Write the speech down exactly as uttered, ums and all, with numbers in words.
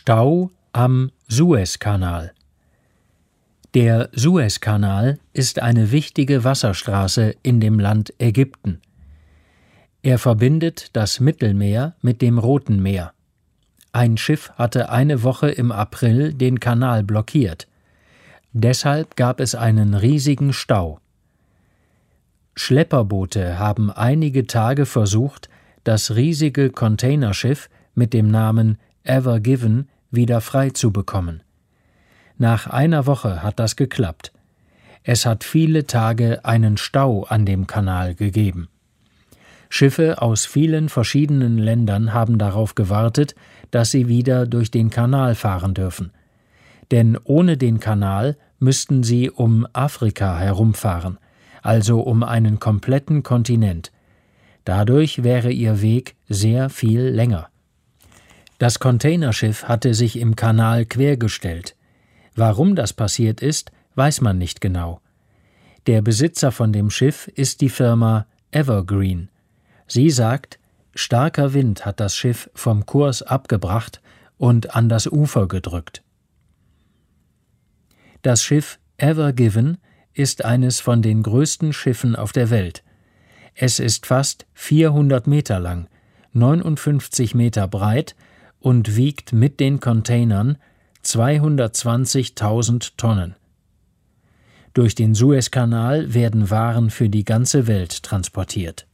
Stau am Suezkanal. Der Suezkanal ist eine wichtige Wasserstraße in dem Land Ägypten. Er verbindet das Mittelmeer mit dem Roten Meer. Ein Schiff hatte eine Woche im April den Kanal blockiert. Deshalb gab es einen riesigen Stau. Schlepperboote haben einige Tage versucht, das riesige Containerschiff mit dem Namen Ever Given wieder frei zu bekommen. Nach einer Woche hat das geklappt. Es hat viele Tage einen Stau an dem Kanal gegeben. Schiffe aus vielen verschiedenen Ländern haben darauf gewartet, dass sie wieder durch den Kanal fahren dürfen. Denn ohne den Kanal müssten sie um Afrika herumfahren, also um einen kompletten Kontinent. Dadurch wäre ihr Weg sehr viel länger. Das Containerschiff hatte sich im Kanal quergestellt. Warum das passiert ist, weiß man nicht genau. Der Besitzer von dem Schiff ist die Firma Evergreen. Sie sagt, starker Wind hat das Schiff vom Kurs abgebracht und an das Ufer gedrückt. Das Schiff Ever Given ist eines von den größten Schiffen auf der Welt. Es ist fast vierhundert Meter lang, neunundfünfzig Meter breit und wiegt mit den Containern zweihundertzwanzigtausend Tonnen. Durch den Suezkanal werden Waren für die ganze Welt transportiert.